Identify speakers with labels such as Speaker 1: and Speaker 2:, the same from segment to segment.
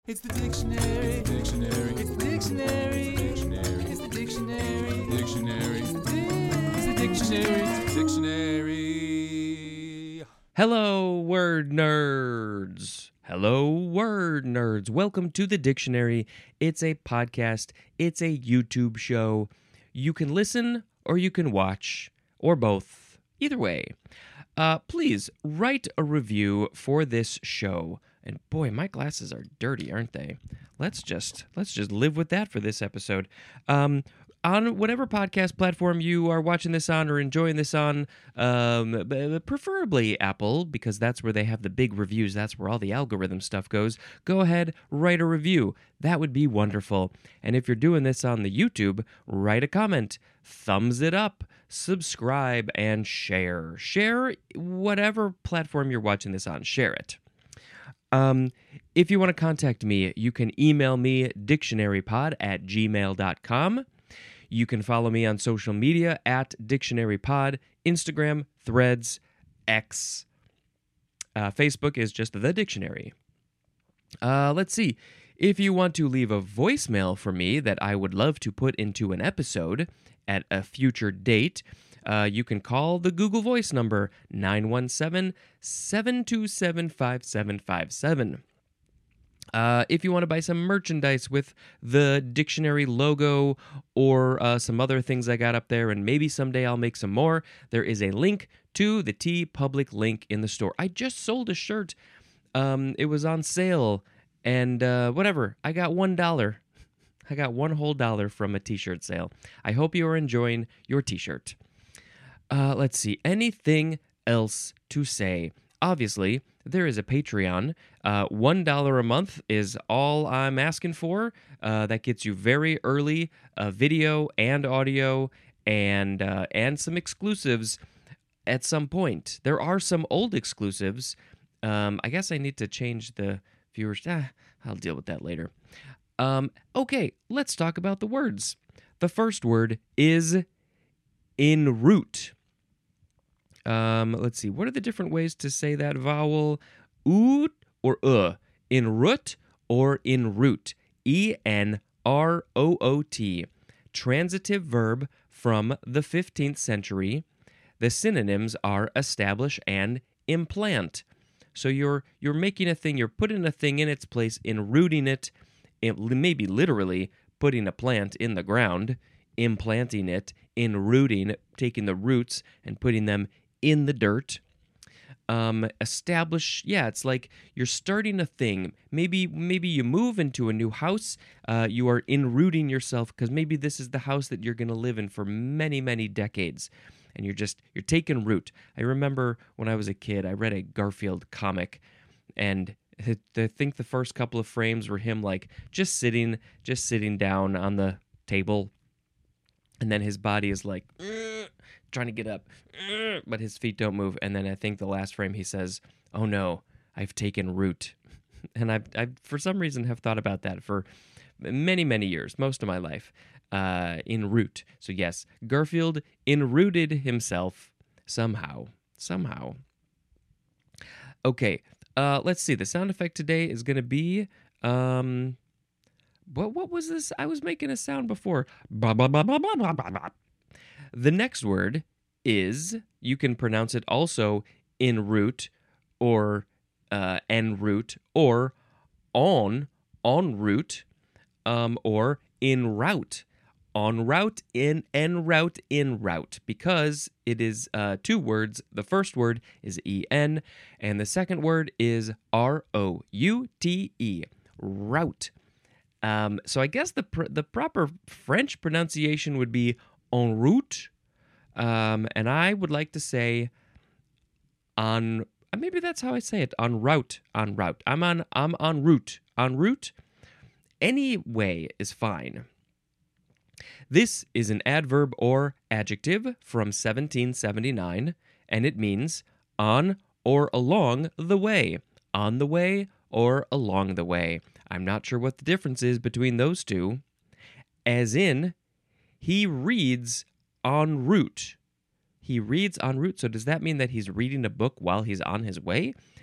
Speaker 1: It's the dictionary. It's the dictionary. It's the dictionary. It's the dictionary. Dictionary. It's the dictionary. It's the dictionary.
Speaker 2: Hello, word nerds. Hello, word nerds. Welcome to the dictionary. It's a podcast. It's a YouTube show. You can listen or you can watch or both. Either way. Please write a review for this show. And boy, my glasses are dirty, aren't they? Let's just live with that for this episode. On whatever podcast platform you are watching this on or enjoying this on, preferably Apple, because that's where they have the big reviews. That's where all the algorithm stuff goes. Go ahead, write a review. That would be wonderful. And if you're doing this on the YouTube, write a comment, thumbs it up, subscribe, and share. Share whatever platform you're watching this on. Share it. If you want to contact me, you can email me dictionarypod@gmail.com. You can follow me on social media at dictionarypod, Instagram, Threads, X. Facebook is just the dictionary. Let's see. If you want to leave a voicemail for me that I would love to put into an episode at a future date, you can call the Google Voice number 917-727-5757. If you want to buy some merchandise with the dictionary logo or some other things I got up there, and maybe someday I'll make some more, there is a link to the TeePublic link in the store. I just sold a shirt. It was on sale, and whatever. I got $1. I got one whole dollar from a t-shirt sale. I hope you are enjoying your t-shirt. Let's see. Anything else to say? Obviously, there is a Patreon. $1 a month is all I'm asking for. That gets you very early video and audio and some exclusives at some point. There are some old exclusives. I guess I need to change the viewers. I'll deal with that later. Okay, let's talk about the words. The first word is en route. Let's see. What are the different ways to say that vowel? Oot or en route or en route. ENROOT. Transitive verb from the 15th century. The synonyms are establish and implant. So you're making a thing, you're putting a thing in its place, enrooting it, maybe literally putting a plant in the ground, implanting it, enrooting, taking the roots and putting them in the dirt. Establish, it's like you're starting a thing. Maybe you move into a new house. You are enrooting yourself because maybe this is the house that you're going to live in for many, many decades. And you're taking root. I remember when I was a kid, I read a Garfield comic, and I think the first couple of frames were him like just sitting down on the table, and then his body is like trying to get up, but his feet don't move. And then I think the last frame he says, "Oh no, I've taken root," and I for some reason have thought about that for many, many years, most of my life. En route. So yes, Garfield enrooted himself somehow. Okay, let's see. The sound effect today is going to be what was this? I was making a sound before. Bah, bah, bah, bah, bah, bah, bah, bah. The next word is, you can pronounce it also en route or en route or en route or en route. En route, en route, en route, because it is two words. The first word is en, and the second word is route, route. So I guess the proper French pronunciation would be en route, and I would like to say on. Maybe that's how I say it. En route. I'm en route. En route. Any way is fine. This is an adverb or adjective from 1779, and it means on or along the way. On the way or along the way. I'm not sure what the difference is between those two. As in, he reads en route. He reads en route. So does that mean that he's reading a book while he's on his way?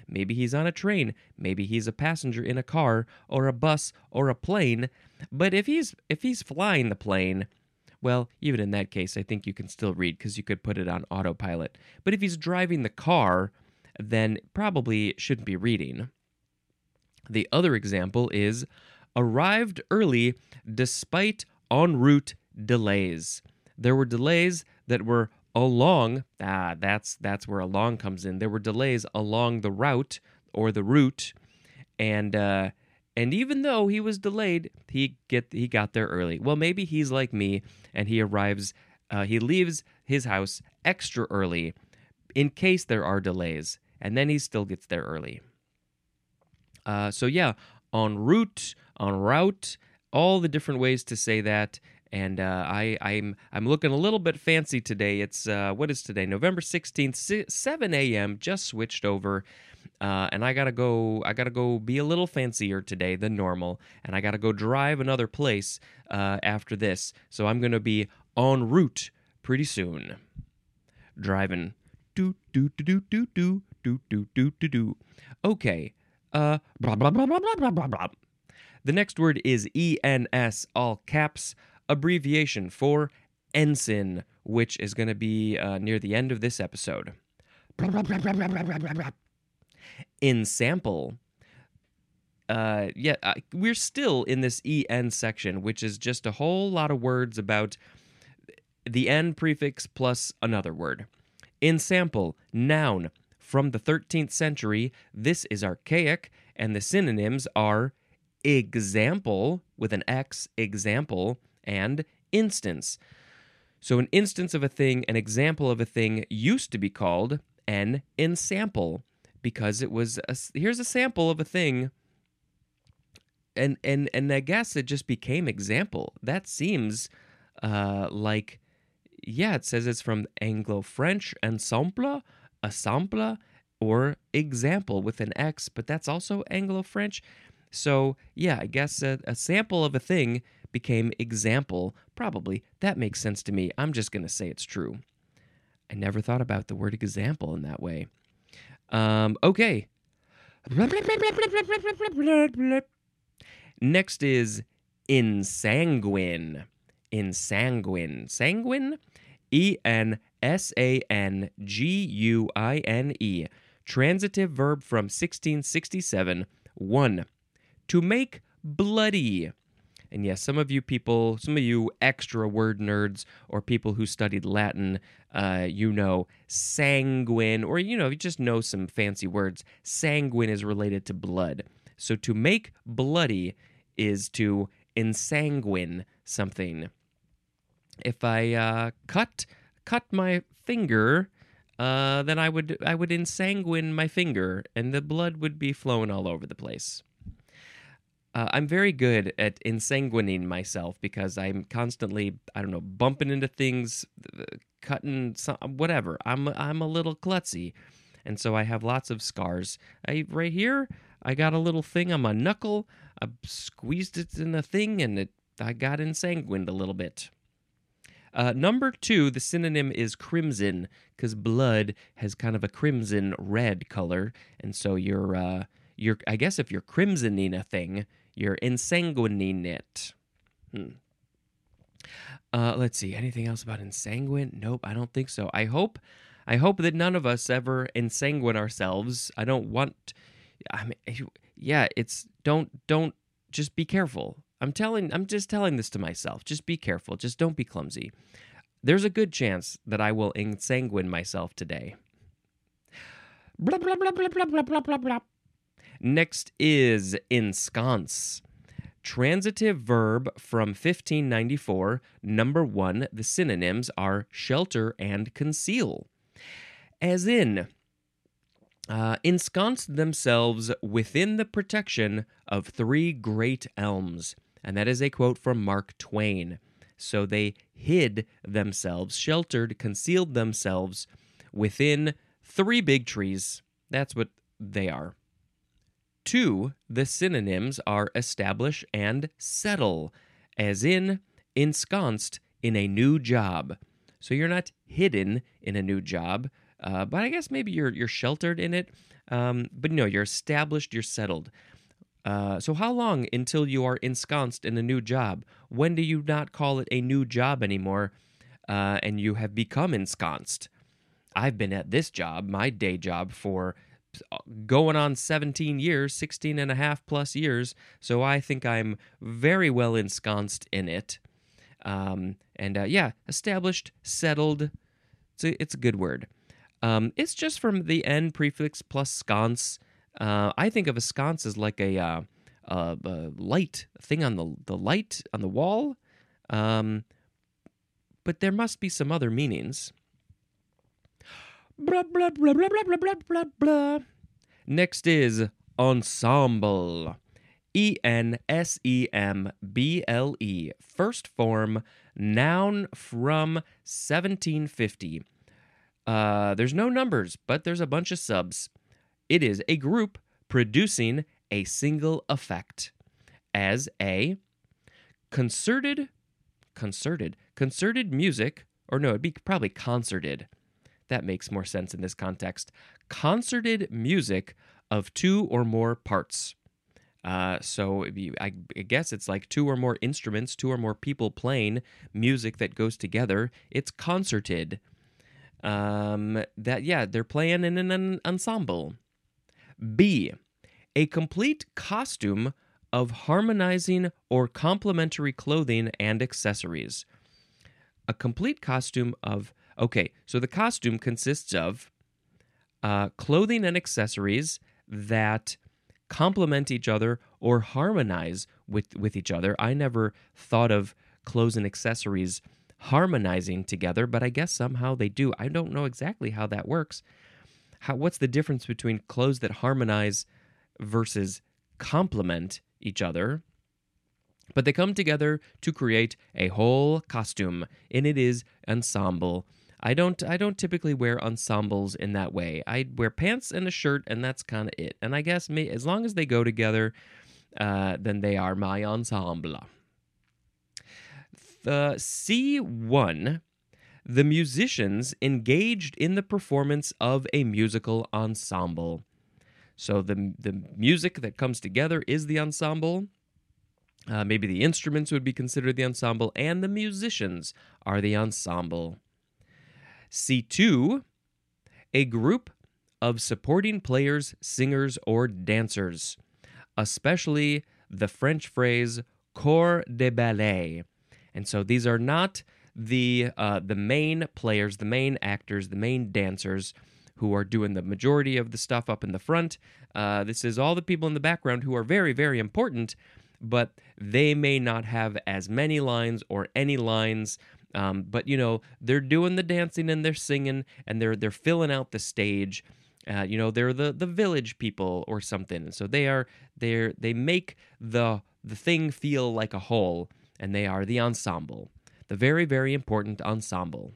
Speaker 2: Maybe he's on a train. Maybe he's a passenger in a car or a bus or a plane. But if he's flying the plane, well, even in that case, I think you can still read because you could put it on autopilot. But if he's driving the car, then probably shouldn't be reading. The other example is arrived early despite en route delays. There were delays that were along, that's where along comes in. There were delays along the route or the route, and even though he was delayed, he got there early. Well, maybe he's like me and he leaves his house extra early in case there are delays, and then he still gets there early. So yeah, en route, all the different ways to say that. And I'm looking a little bit fancy today. It's what is today? November 16th, 7 a.m. Just switched over, and I gotta go be a little fancier today than normal. And I gotta go drive another place after this. So I'm gonna be en route pretty soon. Driving. Do do do do do do do do do do. Okay. Blah blah blah blah blah blah blah blah. The next word is ENS, all caps. Abbreviation for ensign, which is going to be near the end of this episode. Ensample. We're still in this EN section, which is just a whole lot of words about the N prefix plus another word. Ensample, noun. From the 13th century, this is archaic, and the synonyms are example, with an X, example, and instance. So an instance of a thing, an example of a thing used to be called an ensample because it was here's a sample of a thing, and I guess it just became example. That seems like, yeah, it says it's from Anglo-French ensemble, or example with an X, but that's also Anglo-French. So yeah, I guess a sample of a thing became example. Probably. That makes sense to me. I'm just going to say it's true. I never thought about the word example in that way. Okay. Next is ensanguine. Ensanguine. Sanguine? ENSANGUINE. Transitive verb from 1667. 1. To make bloody. And yes, some of you extra word nerds or people who studied Latin, sanguine, or, you just know some fancy words. Sanguine is related to blood. So to make bloody is to ensanguine something. If I cut my finger, then I would ensanguine my finger, and the blood would be flowing all over the place. I'm very good at ensanguining myself because I'm constantly, bumping into things, cutting whatever. I'm a little klutzy, and so I have lots of scars. Right here, I got a little thing on my knuckle. I squeezed it in a thing, and I got ensanguined a little bit. Number 2, the synonym is crimson, because blood has kind of a crimson red color, and so you're I guess if you're crimsoning a thing, you're ensanguining it. Let's see. Anything else about ensanguine? Nope, I don't think so. I hope that none of us ever ensanguine ourselves. I don't want. Don't. Just be careful. I'm just telling this to myself. Just be careful. Just don't be clumsy. There's a good chance that I will ensanguine myself today. Blah blah blah blah blah blah blah blah blah. Next is ensconce. Transitive verb from 1594. Number 1, the synonyms are shelter and conceal. As in, ensconce themselves within the protection of 3 great elms. And that is a quote from Mark Twain. So they hid themselves, sheltered, concealed themselves within 3 big trees. That's what they are. 2, the synonyms are establish and settle, as in ensconced in a new job. So you're not hidden in a new job, but I guess maybe you're sheltered in it. But no, you're established, you're settled. So how long until you are ensconced in a new job? When do you not call it a new job anymore, and you have become ensconced? I've been at this job, my day job, for going on 17 years, 16 and a half plus years, so I think I'm very well ensconced in it. Yeah, established, settled. It's a good word. It's just from the end prefix plus sconce. I think of a sconce as like a light thing on the light on the wall, but there must be some other meanings. Blah, blah, blah, blah, blah, blah, blah, blah, blah. Next is ensemble. Ensemble. First form, noun from 1750. There's no numbers, but there's a bunch of subs. It is a group producing a single effect. As a concerted music, or no, it'd be probably concerted. That makes more sense in this context. Concerted music of two or more parts. So I guess it's like two or more instruments, two or more people playing music that goes together. It's concerted. They're playing in an ensemble. B, a complete costume of harmonizing or complementary clothing and accessories. A complete costume of... Okay, so the costume consists of clothing and accessories that complement each other or harmonize with each other. I never thought of clothes and accessories harmonizing together, but I guess somehow they do. I don't know exactly how that works. What's the difference between clothes that harmonize versus complement each other? But they come together to create a whole costume, and it is ensemble. I don't typically wear ensembles in that way. I wear pants and a shirt, and that's kind of it. And I guess as long as they go together, then they are my ensemble. The C1, the musicians engaged in the performance of a musical ensemble. So the music that comes together is the ensemble. Maybe the instruments would be considered the ensemble, and the musicians are the ensemble. C2, a group of supporting players, singers, or dancers, especially the French phrase corps de ballet. And so these are not the main players, the main actors, the main dancers who are doing the majority of the stuff up in the front. This is all the people in the background who are very, very important, but they may not have as many lines or any lines. But they're doing the dancing and they're singing and they're filling out the stage. They're the village people or something. And so they make the thing feel like a whole, and they are the ensemble, the very, very important ensemble.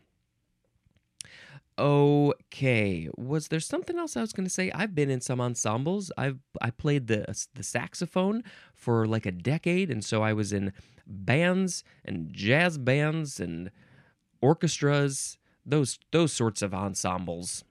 Speaker 2: Okay, was there something else I was going to say? I've been in some ensembles. I played the saxophone for like a decade, and so I was in bands and jazz bands and orchestras, those sorts of ensembles.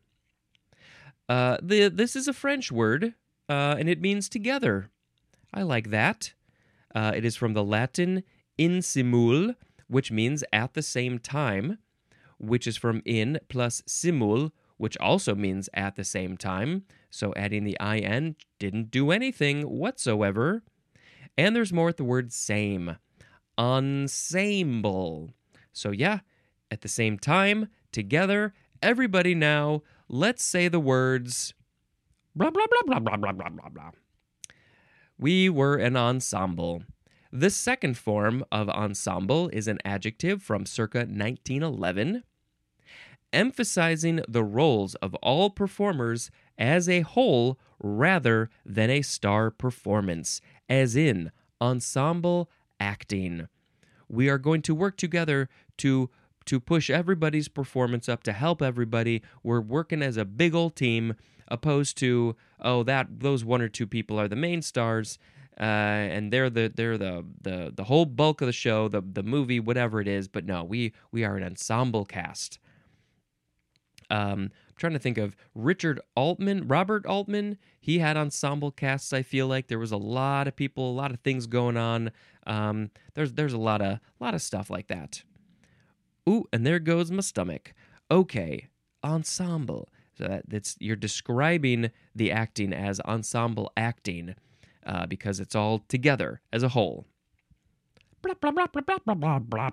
Speaker 2: This is a French word, and it means together. I like that. It is from the Latin in simul, which means at the same time, which is from in plus simul, which also means at the same time. So adding the in didn't do anything whatsoever. And there's more at the word same. Ensemble. So yeah, at the same time, together, everybody now, let's say the words blah, blah, blah, blah, blah, blah, blah, blah. We were an ensemble. The second form of ensemble is an adjective from circa 1911, emphasizing the roles of all performers as a whole rather than a star performance, as in ensemble acting. We are going to work together to push everybody's performance up, to help everybody. We're working as a big old team, opposed to those one or two people are the main stars, and they're the whole bulk of the show, the movie, whatever it is. But no, we are an ensemble cast. I'm trying to think of Robert Altman. He had ensemble casts. I feel like there was a lot of people, a lot of things going on. There's a lot of stuff like that. Ooh, and there goes my stomach. Okay, ensemble. So you're describing the acting as ensemble acting because it's all together as a whole. Blah, blah, blah, blah, blah, blah, blah.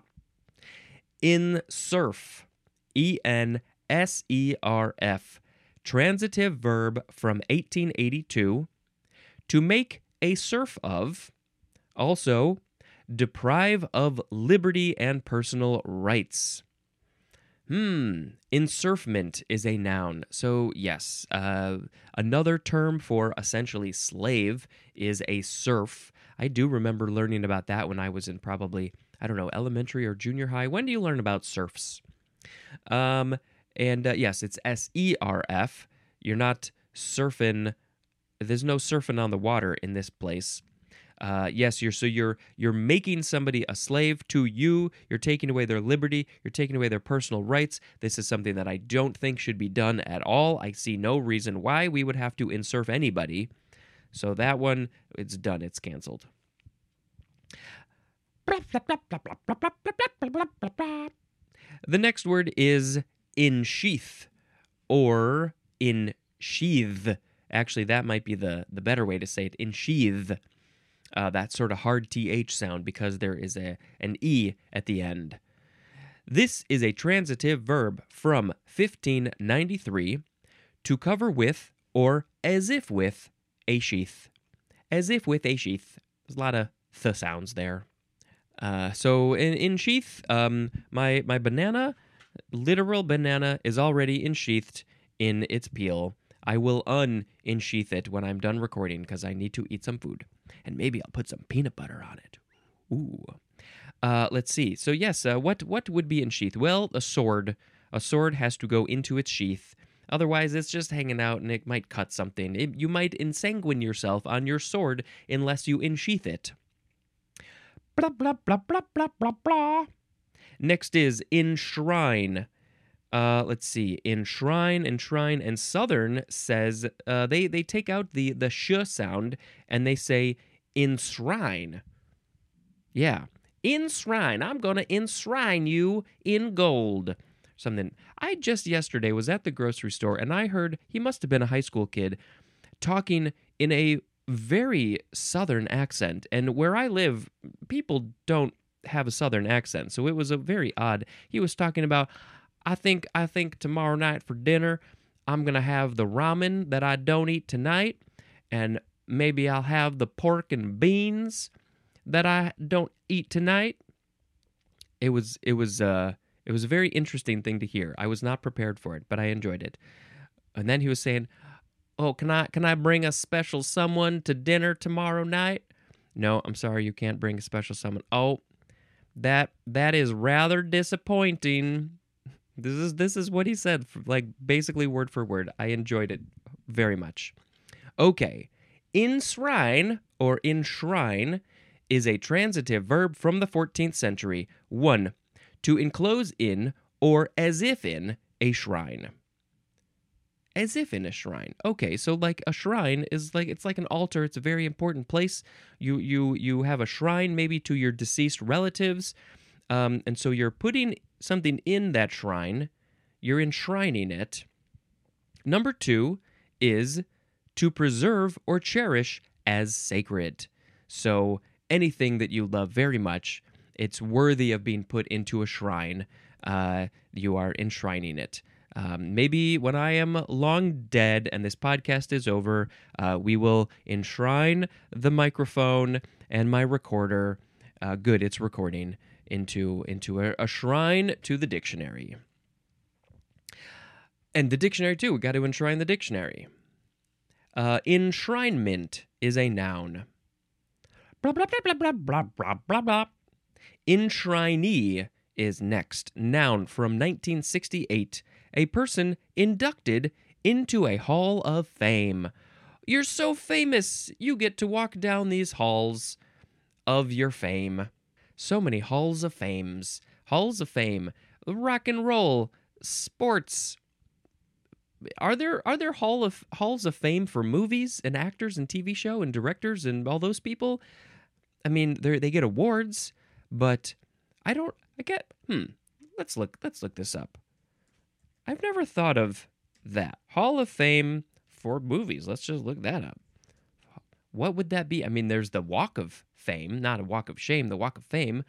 Speaker 2: Insurf, ENSERF, transitive verb from 1882, to make a serf of, also deprive of liberty and personal rights. Insurfment is a noun. So yes, another term for essentially slave is a serf. I do remember learning about that when I was in probably, elementary or junior high. When do you learn about serfs? Yes, it's SERF. You're not surfing. There's no surfing on the water in this place. Yes, you're making somebody a slave to you. You're taking away their liberty. You're taking away their personal rights. This is something that I don't think should be done at all. I see no reason why we would have to insurf anybody. So that one, it's done. It's canceled. The next word is ensheath or ensheath. Actually, that might be the better way to say it. Ensheath. That sort of hard TH sound because there is an E at the end. This is a transitive verb from 1593 to cover with or as if with a sheath. As if with a sheath. There's a lot of th sounds there. So in sheath, my banana, literal banana, is already ensheathed in its peel. I will unsheath it when I'm done recording because I need to eat some food. And maybe I'll put some peanut butter on it. Ooh. Let's see. So yes, what would be ensheathed? Well, a sword. A sword has to go into its sheath. Otherwise, it's just hanging out and it might cut something. You might ensanguine yourself on your sword unless you ensheath it. Blah, blah, blah, blah, blah, blah, blah. Next is enshrine. Let's see. Enshrine, and Southern says they take out the sh sound and they say enshrine. Yeah. Enshrine. I'm going to enshrine you in gold. Something. I just yesterday was at the grocery store and I heard, he must have been a high school kid, talking in a very Southern accent. And where I live, people don't have a Southern accent. So it was a very odd. He was talking about, I think tomorrow night for dinner, I'm going to have the ramen that I don't eat tonight. And maybe I'll have the pork and beans that I don't eat tonight. It was a very interesting thing to hear. I was not prepared for it, but I enjoyed it. And then he was saying, "Oh, can I bring a special someone to dinner tomorrow night?" "No, I'm sorry, you can't bring a special someone." "Oh, that is rather disappointing." This is what he said, like basically word for word. I enjoyed it very much. Okay, enshrine or enshrine is a transitive verb from the 14th century. 1. To enclose in or as if in a shrine. As if in a shrine. Okay, so like a shrine is like, it's like an altar. It's a very important place. You have a shrine maybe to your deceased relatives, and so you're putting something in that shrine. You're enshrining it. Number 2 is to preserve or cherish as sacred. So anything that you love very much, it's worthy of being put into a shrine. You are enshrining it. Maybe when I am long dead and this podcast is over, we will enshrine the microphone and my recorder. Good, it's recording into a shrine to the dictionary. And the dictionary too. We got to enshrine the dictionary. Enshrinement is a noun. Blah blah blah blah blah blah blah blah. Enshrinee is next. Noun from 1968. A person inducted into a hall of fame. You're so famous, you get to walk down these halls of your fame. So many halls of fames. Halls of fame. Rock and roll. Sports. are there halls of fame for movies and actors and TV show and directors and all those people? I mean, they get awards, but I don't. I get. Let's look this up. I've never thought of that Hall of Fame for movies. Let's just look that up. What would that be? I mean, there's the Walk of Fame, not a Walk of Shame. The Walk of Fame.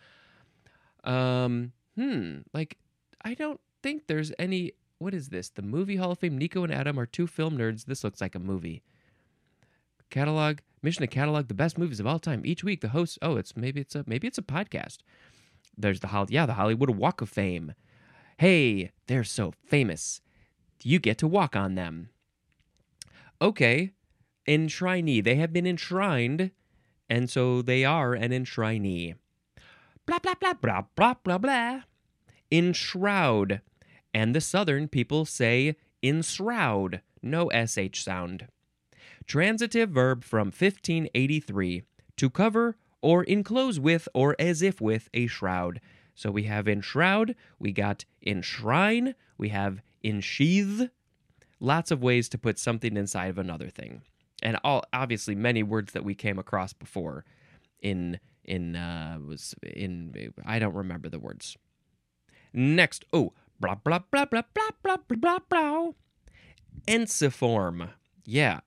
Speaker 2: Like, I don't think there's any. What is this? The Movie Hall of Fame. Nico and Adam are two film nerds. This looks like a movie. Catalog. Mission to catalog the best movies of all time. Each week, the hosts. Oh, maybe it's a podcast. There's the Hollywood Walk of Fame. Hey, they're so famous. You get to walk on them. Okay, enshrinee. They have been enshrined, and so they are an enshrinee. Blah blah blah blah blah blah blah. Enshroud, and the Southern people say enshroud. No sh sound. Transitive verb from 1583, to cover or enclose with or as if with a shroud. So we have enshroud, we got enshrine, we have ensheath. Lots of ways to put something inside of another thing. And obviously many words that we came across before I don't remember the words. Next, blah blah blah blah blah blah blah blah. Ensiform. Yeah,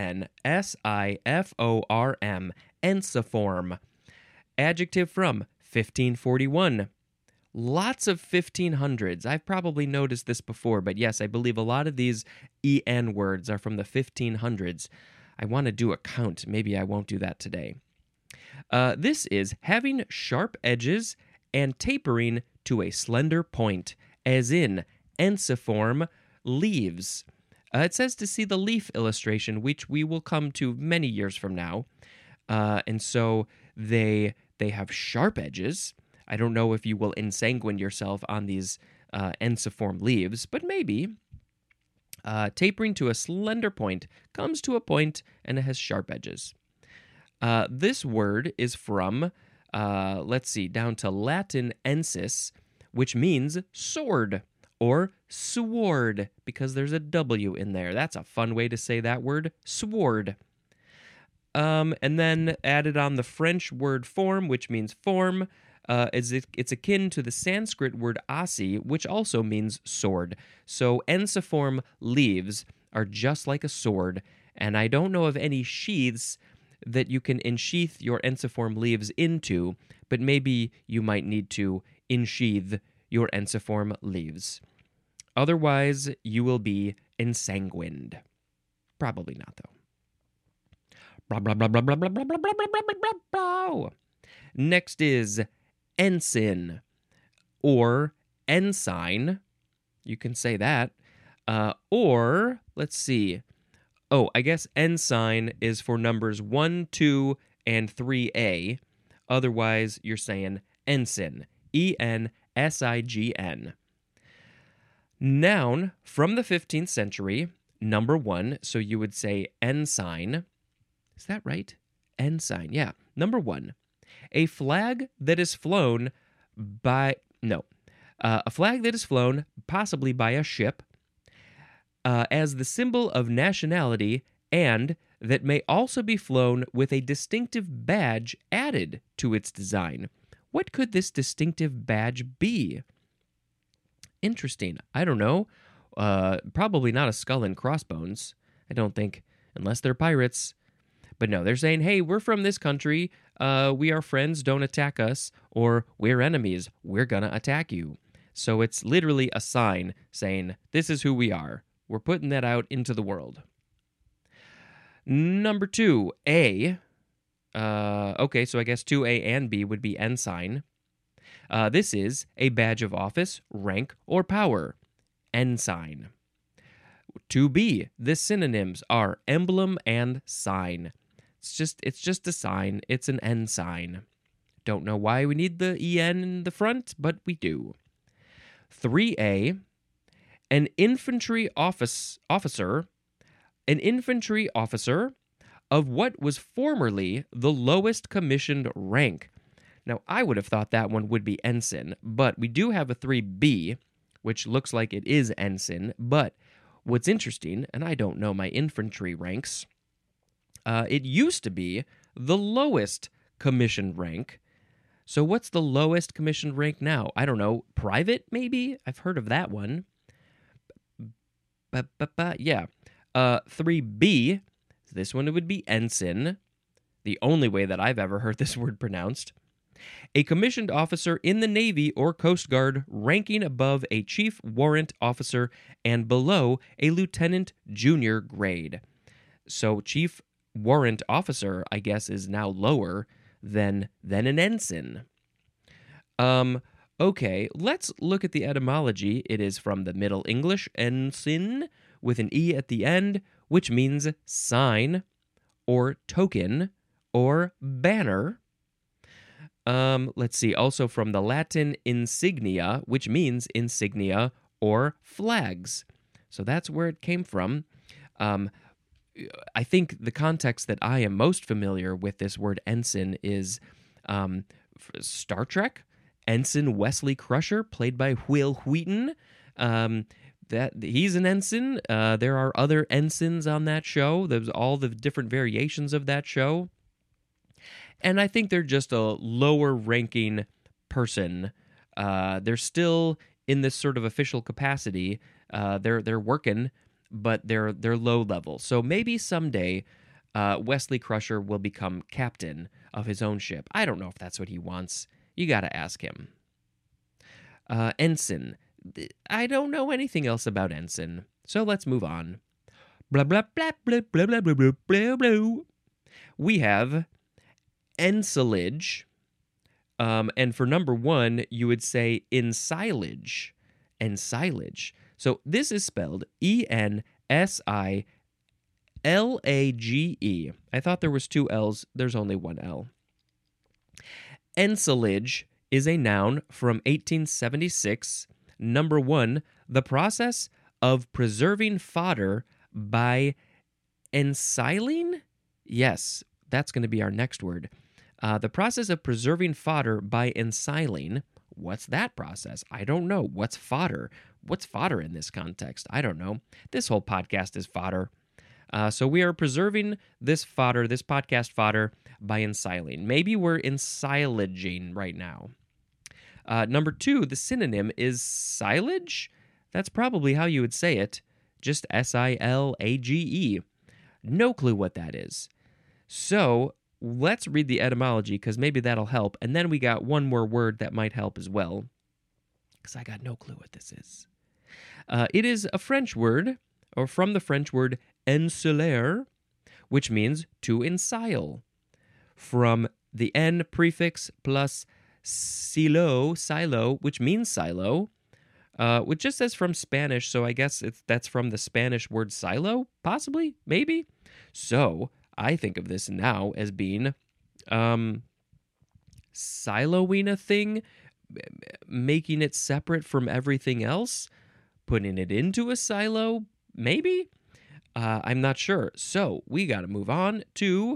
Speaker 2: Ensiform, ensiform. Adjective from 1541. Lots of 1500s. I've probably noticed this before, but yes, I believe a lot of these en words are from the 1500s. I want to do a count. Maybe I won't do that today. This is having sharp edges and tapering to a slender point, as in ensiform leaves. It says to see the leaf illustration, which we will come to many years from now. And so they have sharp edges. I don't know if you will ensanguine yourself on these ensiform leaves, but maybe. Tapering to a slender point, comes to a point, and it has sharp edges. This word is from, down to Latin ensis, which means sword. Or sword, because there's a W in there. That's a fun way to say that word, sword. And then added on the French word form, which means form. It's akin to the Sanskrit word asi, which also means sword. So ensiform leaves are just like a sword, and I don't know of any sheaths that you can ensheath your ensiform leaves into, but maybe you might need to ensheath your ensiform leaves. Otherwise, you will be ensanguined. Probably not, though. Blah, blah, blah, blah, blah, blah, blah, blah, blah, blah, blah, blah, blah. Next is ensign or ensign. You can say that. Or, let's see. Oh, I guess ensign is for numbers 1, 2, and 3A. Otherwise, you're saying ensign. E-N-S-I-G-N. Noun from the 15th century, number 1. So you would say ensign. Is that right? Ensign, yeah. Number 1. A flag that is flown a flag that is flown possibly by a ship as the symbol of nationality, and that may also be flown with a distinctive badge added to its design. What could this distinctive badge be? Interesting. I don't know. Probably not a skull and crossbones. I don't think, unless they're pirates. But no, they're saying, hey, we're from this country. We are friends. Don't attack us. Or we're enemies. We're going to attack you. So it's literally a sign saying, this is who we are. We're putting that out into the world. Number 2, A. Okay, so I guess 2A and B would be ensign. This is a badge of office, rank, or power. Ensign. 2B, the synonyms are emblem and sign. It's just a sign. It's an ensign. Don't know why we need the EN in the front, but we do. 3A, an infantry officer of what was formerly the lowest commissioned rank. Now, I would have thought that one would be ensign, but we do have a 3B, which looks like it is ensign, but what's interesting, and I don't know my infantry ranks, it used to be the lowest commissioned rank. So what's the lowest commissioned rank now? I don't know. Private, maybe? I've heard of that one. Yeah. 3B, this one would be ensign, the only way that I've ever heard this word pronounced. A commissioned officer in the Navy or Coast Guard ranking above a chief warrant officer and below a lieutenant junior grade. So chief warrant officer, I guess, is now lower than an ensign. Okay, let's look at the etymology. It is from the Middle English ensign with an E at the end, which means sign or token or banner. Let's see, also from the Latin insignia, which means insignia or flags. So that's where it came from. I think the context that I am most familiar with this word ensign is Star Trek. Ensign Wesley Crusher, played by Will Wheaton. That he's an ensign. There are other ensigns on that show. There's all the different variations of that show. And I think they're just a lower ranking person. They're still in this sort of official capacity. They're working, but they're low level. So maybe someday Wesley Crusher will become captain of his own ship. I don't know if that's what he wants. You got to ask him. Ensign. I don't know anything else about ensign. So let's move on. Blah blah blah blah blah blah blah blah blah blah. We have ensilage. And for number one, you would say ensilage. Ensilage. So this is spelled Ensilage. I thought there was two L's. There's only one L. Ensilage is a noun from 1876. Number one, the process of preserving fodder by ensiling? Yes, that's going to be our next word. The process of preserving fodder by ensiling. What's that process? I don't know. What's fodder? What's fodder in this context? I don't know. This whole podcast is fodder. So we are preserving this fodder, this podcast fodder, by ensiling. Maybe we're ensilaging right now. Number two, the synonym is silage. That's probably how you would say it. Just silage. No clue what that is. So let's read the etymology because maybe that'll help. And then we got one more word that might help as well because I got no clue what this is. It is a French word, or from the French word ensiler, which means to ensile. From the N prefix plus silo, which means silo, which just says from Spanish, so I guess that's from the Spanish word silo, possibly, maybe. So I think of this now as being siloing a thing, making it separate from everything else, putting it into a silo, maybe? I'm not sure. So we got to move on to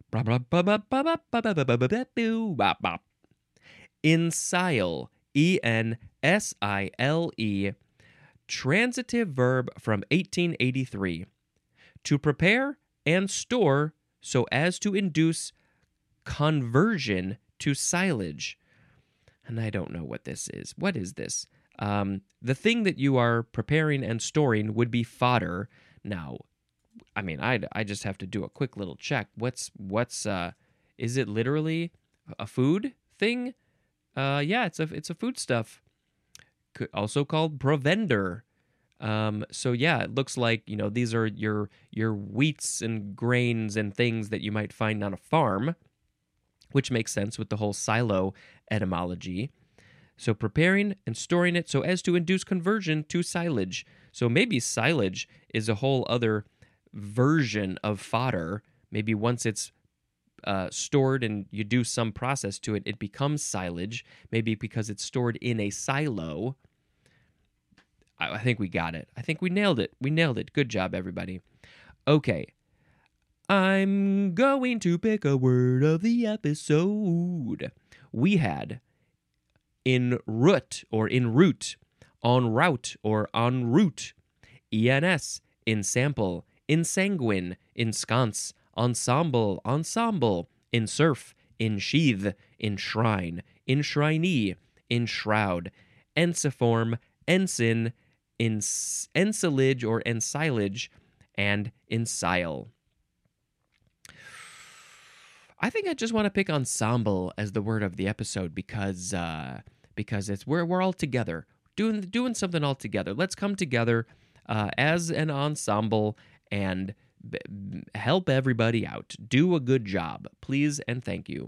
Speaker 2: ensile, E-N-S-I-L-E, transitive verb from 1883. To prepare and store so as to induce conversion to silage. And I don't know what this is. What is this? The thing that you are preparing and storing would be fodder. Now, I mean, I just have to do a quick little check. What's is it literally a food thing? Yeah, it's a foodstuff. Also called provender. So yeah, it looks like, these are your wheats and grains and things that you might find on a farm, which makes sense with the whole silo etymology. So preparing and storing it so as to induce conversion to silage. So maybe silage is a whole other version of fodder. Maybe once it's stored and you do some process to it, it becomes silage. Maybe because it's stored in a silo. I think we got it. I think we nailed it. We nailed it. Good job, everybody. Okay. I'm going to pick a word of the episode. We had en route or en route, en route or en route, ENS, ensample, ensanguine, ensconce, ensemble, ensemble, ensurf, ensheath, enshrine, enshrinee, enshroud, ensiform, ensign, ensilage or ensilage, and ensile. I think I just want to pick ensemble as the word of the episode because it's we're all together doing something all together. Let's come together as an ensemble and help everybody out. Do a good job, please and thank you.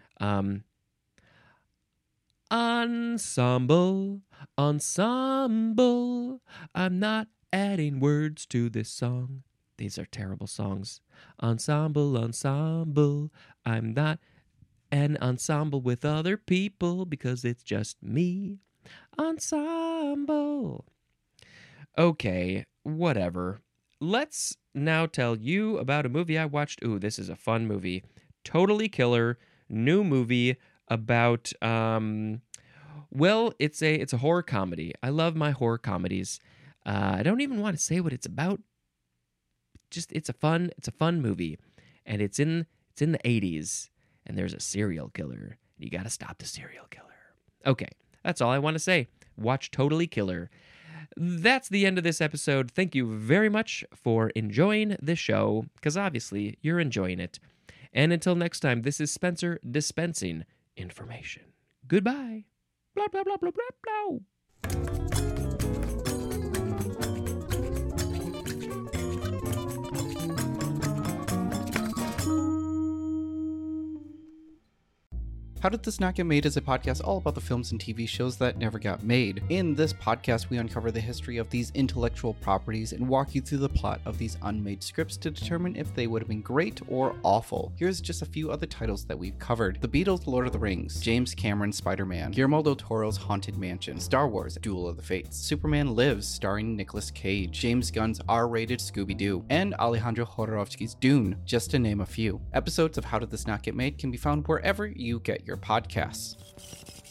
Speaker 2: Ensemble, ensemble. I'm not adding words to this song. These are terrible songs. Ensemble, ensemble. I'm not an ensemble with other people because it's just me. Ensemble. Okay, whatever. Let's now tell you about a movie I watched. Ooh, this is a fun movie. Totally Killer, new movie about well, it's a horror comedy. I love my horror comedies. I don't even want to say what it's about. Just it's a fun movie, and it's in the 80s, and there's a serial killer. You got to stop the serial killer. Okay, that's all I want to say. Watch Totally Killer. That's the end of this episode. Thank you very much for enjoying the show, because obviously you're enjoying it. And until next time, this is Spencer dispensing information. Goodbye. Blah, blah, blah, blah, blah, blah.
Speaker 3: How Did This Not Get Made is a podcast all about the films and TV shows that never got made. In this podcast, we uncover the history of these intellectual properties and walk you through the plot of these unmade scripts to determine if they would have been great or awful. Here's just a few other titles that we've covered. The Beatles' Lord of the Rings, James Cameron's Spider-Man, Guillermo del Toro's Haunted Mansion, Star Wars, Duel of the Fates, Superman Lives starring Nicolas Cage, James Gunn's R-rated Scooby-Doo, and Alejandro Jodorowsky's Dune, just to name a few. Episodes of How Did This Not Get Made can be found wherever you get your podcasts.